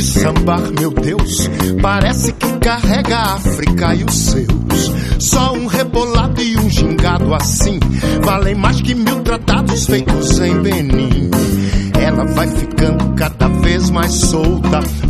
sambar, meu Deus, parece que carrega a África e os seus. Só um rebolado e um gingado assim valem mais que 1000 tratados feitos em Benim. Ela vai ficando cada vez mais solta,